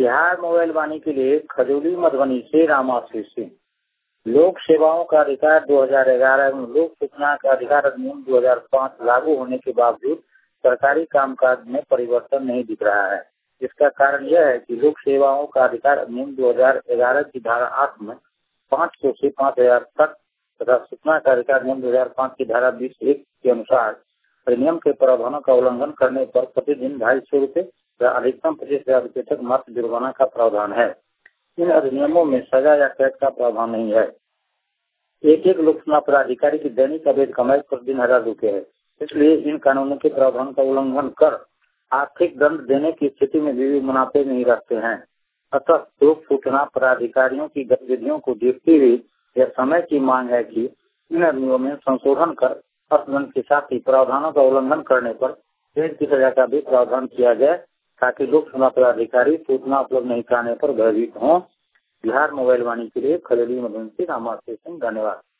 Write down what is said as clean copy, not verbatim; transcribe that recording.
Bihar mobile वाणी के लिए खजूली मधुबनी से रामाशीष सिंह। लोक सेवाओं का अधिकार 2011 में लोक सूचना का अधिकार अधिनियम 2005 लागू होने के बावजूद सरकारी कामकाज में परिवर्तन नहीं दिख रहा है। इसका कारण यह है कि लोक सेवाओं का अधिकार अधिनियम 2011 की धारा 8 में 500 से 5000 तक तथा सूचना का अधिकार अधिनियम 2005 की धारा 20(1) के अनुसार अधिनियम के प्रावधानों का उल्लंघन करने पर प्रतिदिन 250 रूपए या अधिकतम 25,000 रूपए तक मात्र जुर्माना का प्रावधान है। इन अधिनियमों में सजा या कैद का प्रावधान नहीं है। एक लोक सूचना पदाधिकारी की दैनिक अवैध कमाई प्रतिदिन 1000 रूपए है। इसलिए इन कानूनों के प्रावधान का उल्लंघन कर आर्थिक दंड देने की स्थिति में भी मुनाफे नहीं रखते हैं। अतः लोक सूचना पदाधिकारियों की गतिविधियों को देखते हुए यह समय की मांग है कि इन अधिनियमों में संशोधन कर अर्थदंड के साथ ही प्रावधानों का उल्लंघन करने पर जेल की सजा का भी प्रावधान किया जाए, ताकि लोक सूचना पदाधिकारी सूचना उपलब्ध नहीं कराने पर भयभीत हों। बिहार मोबाइल वाणी के लिए खजूली मधुबनी से रामाशीष सिंह। धन्यवाद।